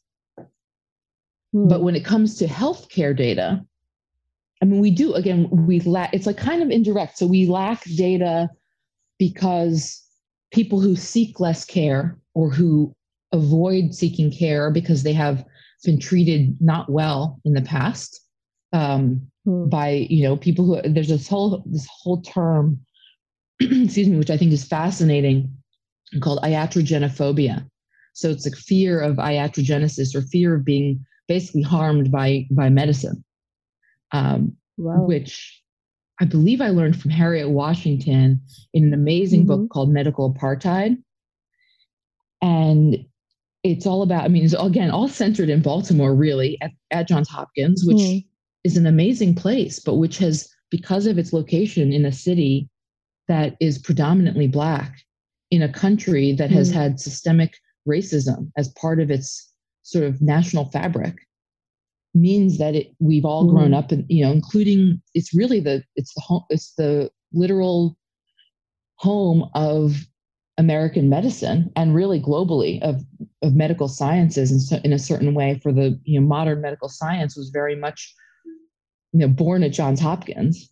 [SPEAKER 1] But when it comes to healthcare data, we do, again, it's like kind of indirect. So we lack data because people who seek less care or who avoid seeking care because they have been treated not well in the past, by, people who, there's this whole term, excuse me, which I think is fascinating, called iatrogenophobia. So it's like fear of iatrogenesis, or fear of being basically harmed by medicine, which I believe I learned from Harriet Washington in an amazing book called Medical Apartheid. And it's all about, it's again, all centered in Baltimore, really, at Johns Hopkins, which is an amazing place, but which has, because of its location in a city that is predominantly Black, in a country that has had systemic racism as part of its sort of national fabric, means that we've all grown up, and including, it's the literal home of American medicine, and really globally of medical sciences. And so in a certain way, for the modern medical science was very much born at Johns Hopkins.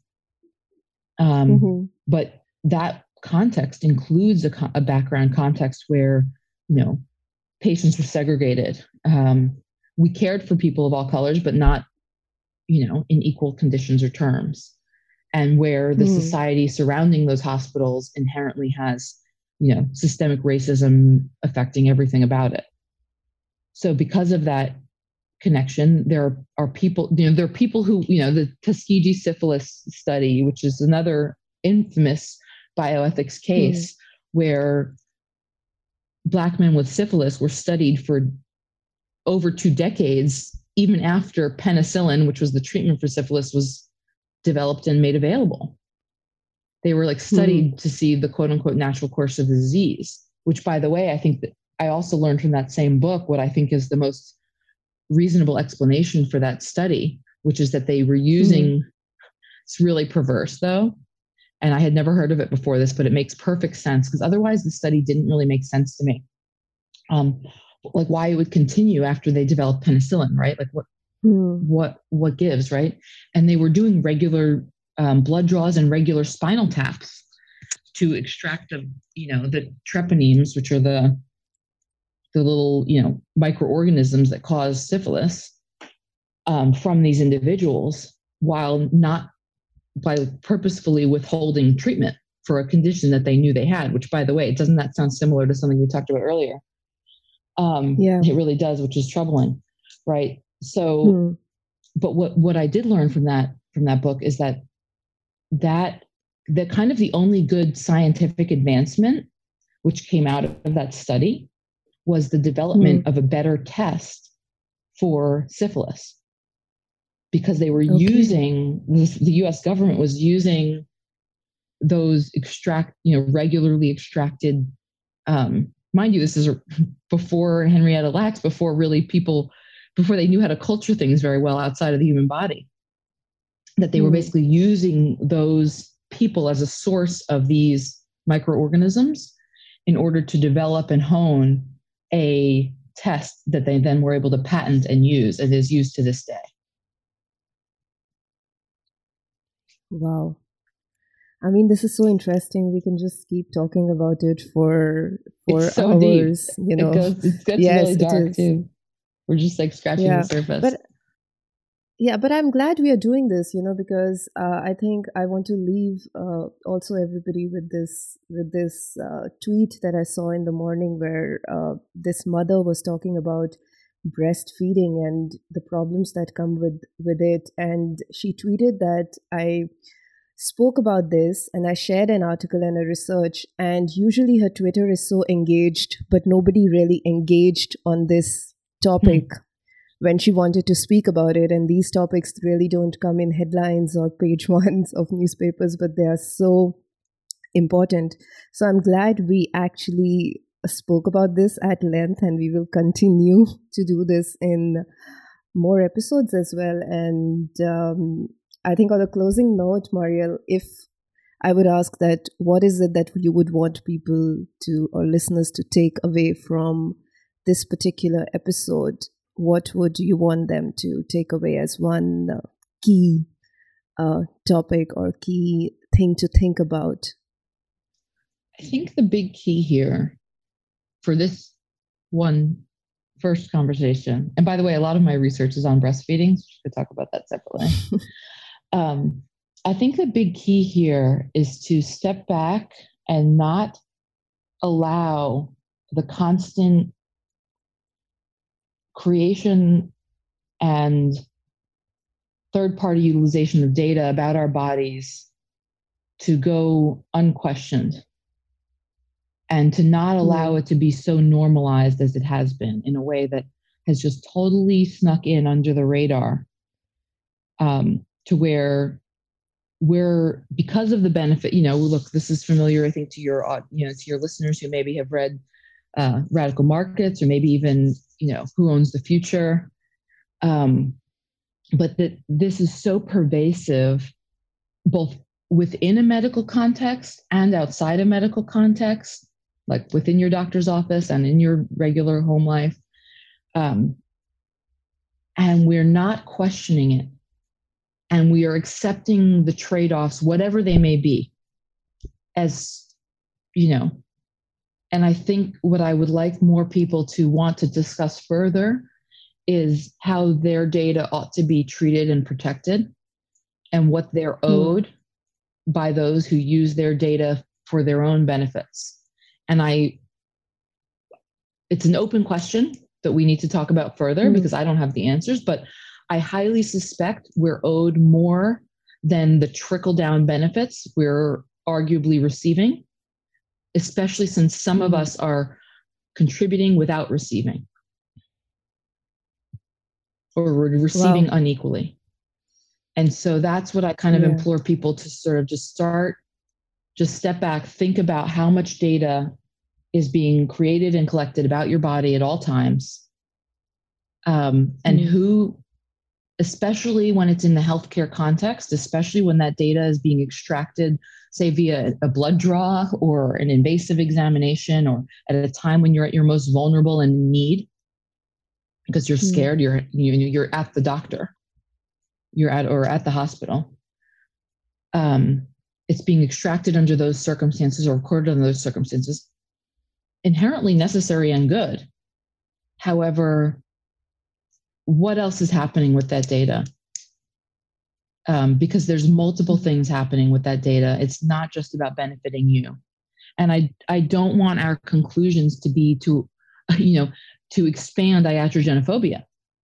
[SPEAKER 1] But that context includes a background context where patients were segregated. We cared for people of all colors, but not in equal conditions or terms, and where the society surrounding those hospitals inherently has systemic racism affecting everything about it. So because of that connection, there are people, there are people who, the Tuskegee syphilis study, which is another infamous bioethics case, where Black men with syphilis were studied for over 2 decades, even after penicillin, which was the treatment for syphilis, was developed and made available. They were studied to see the quote unquote natural course of the disease, which, by the way, I think that I also learned from that same book what I think is the most reasonable explanation for that study, which is that they were using, it's really perverse though, and I had never heard of it before this, but it makes perfect sense, because otherwise the study didn't really make sense to me. Why it would continue after they developed penicillin, right? What gives, right? And they were doing regular blood draws and regular spinal taps to extract the treponemes, which are the little microorganisms that cause syphilis, from these individuals, while not by purposefully withholding treatment for a condition that they knew they had. Which, by the way, doesn't that sound similar to something we talked about earlier? It really does, which is troubling, right? So, but what I did learn from that book is that the kind of the only good scientific advancement which came out of that study was the development of a better test for syphilis, because they were using, the U.S. government was using those regularly extracted, mind you, this is before Henrietta Lacks, before they knew how to culture things very well outside of the human body, that they were basically using those people as a source of these microorganisms in order to develop and hone a test that they then were able to patent and use, and is used to this day.
[SPEAKER 4] Wow. This is so interesting. We can just keep talking about it for
[SPEAKER 1] it's so
[SPEAKER 4] hours.
[SPEAKER 1] Deep. It gets really dark too. We're just scratching the surface.
[SPEAKER 4] But I'm glad we are doing this, because I think I want to leave also everybody with this tweet that I saw in the morning, where this mother was talking about breastfeeding and the problems that come with it. And she tweeted that I spoke about this and I shared an article and a research, and usually her Twitter is so engaged, but nobody really engaged on this topic when she wanted to speak about it. And these topics really don't come in headlines or page ones of newspapers, but they are so important. So I'm glad we actually spoke about this at length, and we will continue to do this in more episodes as well. And I think on a closing note, Mariel, if I would ask that, what is it that you would want people to, or listeners to, take away from this particular episode? What would you want them to take away as one key topic or key thing to think about?
[SPEAKER 1] I think the big key here for this one first conversation, and by the way, a lot of my research is on breastfeeding, so we could talk about that separately. I think the big key here is to step back and not allow the constant creation and third-party utilization of data about our bodies to go unquestioned, and to not allow it to be so normalized as it has been in a way that has just totally snuck in under the radar, to where we're, because of the benefit, look, this is familiar, I think, to your, to your listeners who maybe have read Radical Markets, or maybe even, Who Owns the Future. But that this is so pervasive, both within a medical context and outside a medical context, like within your doctor's office and in your regular home life. And we're not questioning it. And we are accepting the trade-offs, whatever they may be, as, and I think what I would like more people to want to discuss further is how their data ought to be treated and protected, and what they're owed by those who use their data for their own benefits. And it's an open question that we need to talk about further, because I don't have the answers, but I highly suspect we're owed more than the trickle-down benefits we're arguably receiving, especially since some of us are contributing without receiving, or we're receiving unequally. And so that's what I kind of implore people to sort of just step back, think about how much data is being created and collected about your body at all times. And who, especially when it's in the healthcare context, especially when that data is being extracted, say via a blood draw or an invasive examination, or at a time when you're at your most vulnerable and in need, because you're scared, you're at the doctor, or at the hospital. It's being extracted under those circumstances, or recorded under those circumstances, inherently necessary and good. However, what else is happening with that data? Because there's multiple things happening with that data. It's not just about benefiting you. And I don't want our conclusions to be to expand iatrogenophobia.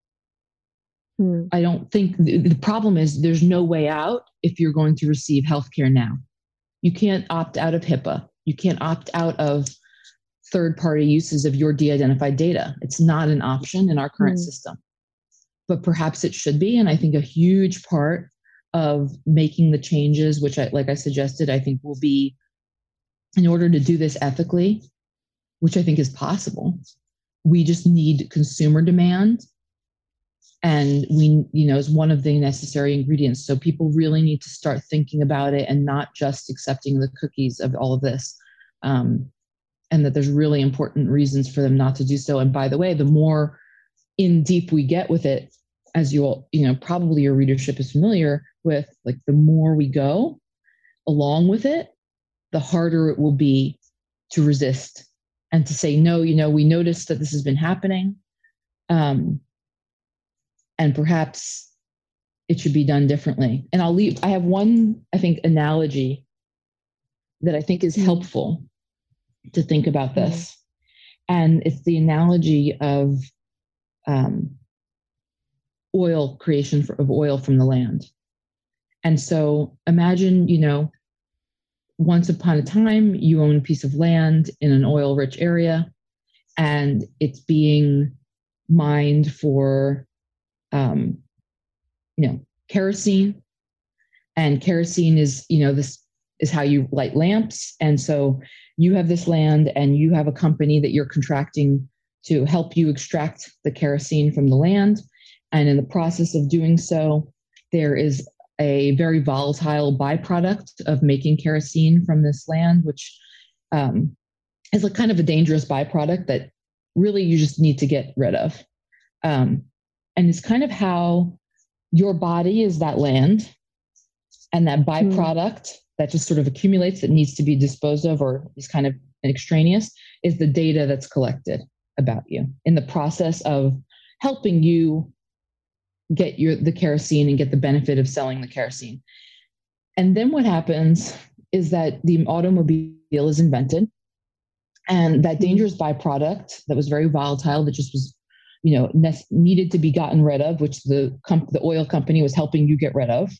[SPEAKER 1] I don't think the problem is there's no way out if you're going to receive healthcare now. You can't opt out of HIPAA. You can't opt out of third-party uses of your de-identified data. It's not an option in our current system. But perhaps it should be. And I think a huge part of making the changes, which like I suggested, I think will be, in order to do this ethically, which I think is possible, we just need consumer demand. And we, is one of the necessary ingredients. So people really need to start thinking about it and not just accepting the cookies of all of this. And that there's really important reasons for them not to do so. And by the way, the more in deep we get with it, as you all, probably your readership is familiar with, like, the more we go along with it, the harder it will be to resist and to say, no, we noticed that this has been happening. And perhaps it should be done differently. And I have one, I think, analogy that I think is helpful to think about this. And it's the analogy of oil creation, of oil from the land. And so imagine, once upon a time, you own a piece of land in an oil-rich area, and it's being mined for, kerosene. And kerosene is, this is how you light lamps. And so you have this land, and you have a company that you're contracting to help you extract the kerosene from the land. And in the process of doing so, there is a very volatile byproduct of making kerosene from this land, which is a kind of a dangerous byproduct that really you just need to get rid of. And it's kind of how your body is that land, and that byproduct that just sort of accumulates that needs to be disposed of, or is kind of extraneous, is the data that's collected about you in the process of helping you get the kerosene and get the benefit of selling the kerosene. And then what happens is that the automobile is invented, and that dangerous byproduct that was very volatile, that just was, needed to be gotten rid of, which the oil company was helping you get rid of,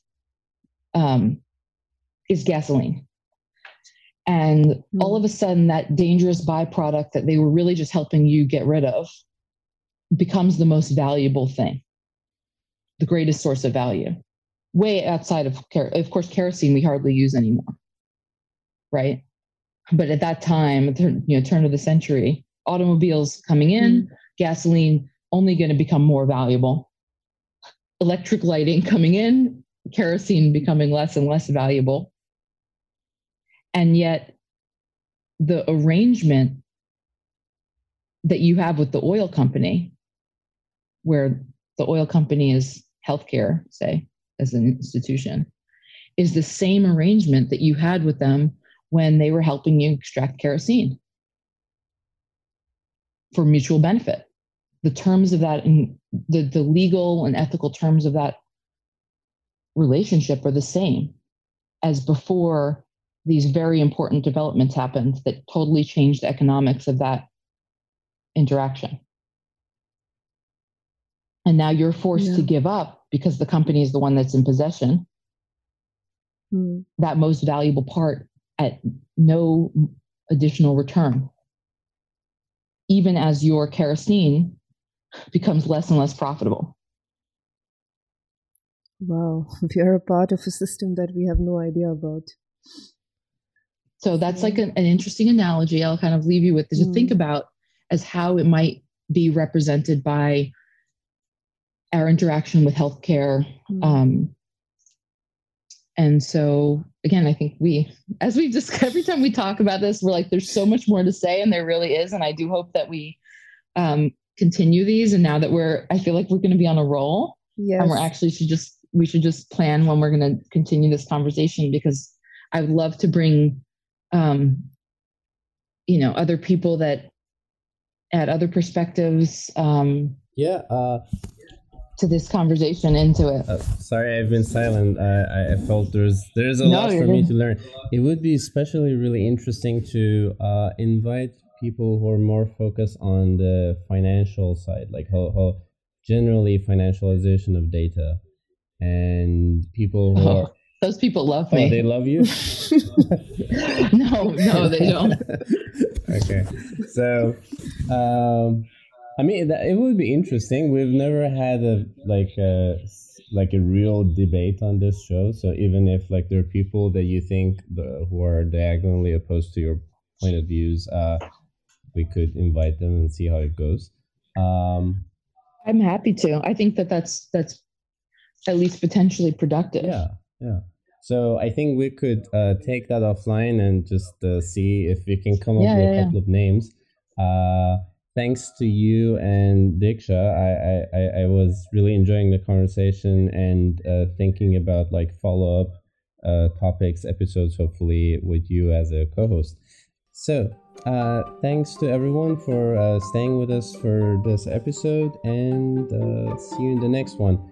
[SPEAKER 1] is gasoline. And all of a sudden, that dangerous byproduct that they were really just helping you get rid of becomes the most valuable thing, the greatest source of value, way outside of course, kerosene we hardly use anymore, right? But at that time, turn of the century, automobiles coming in, gasoline only going to become more valuable. Electric lighting coming in, kerosene becoming less and less valuable. And yet the arrangement that you have with the oil company, where the oil company is healthcare, say, as an institution, is the same arrangement that you had with them when they were helping you extract kerosene for mutual benefit. The terms of that, and the legal and ethical terms of that relationship are the same as before these very important developments happened that totally changed the economics of that interaction. And now you're forced to give up, because the company is the one that's in possession, that most valuable part at no additional return, even as your kerosene becomes less and less profitable.
[SPEAKER 4] Wow, we are a part of a system that we have no idea about.
[SPEAKER 1] So that's like an interesting analogy I'll kind of leave you with to think about as how it might be represented by our interaction with healthcare. And so, again, I think as we just, every time we talk about this, we're like, there's so much more to say, and there really is. And I do hope that we continue these. And now that I feel like we're going to be on a roll, and we're actually we should just plan when we're going to continue this conversation, because I would love to bring, other people that add other perspectives. To this conversation into it.
[SPEAKER 3] Sorry, I've been silent. I felt there's a lot for me to learn. It would be especially really interesting to invite people who are more focused on the financial side, like how generally financialization of data, and people who are...
[SPEAKER 1] Those people love me.
[SPEAKER 3] Oh, they love you?
[SPEAKER 1] No, they don't.
[SPEAKER 3] Okay. So, I mean, it would be interesting. We've never had a real debate on this show. So even if there are people that you think who are diagonally opposed to your point of views, we could invite them and see how it goes.
[SPEAKER 1] I'm happy to. I think that's at least potentially productive.
[SPEAKER 3] Yeah. So I think we could take that offline and just see if we can come up with a couple of names. Thanks to you and Diksha, I was really enjoying the conversation and thinking about follow-up topics, episodes, hopefully with you as a co-host. So thanks to everyone for staying with us for this episode, and see you in the next one.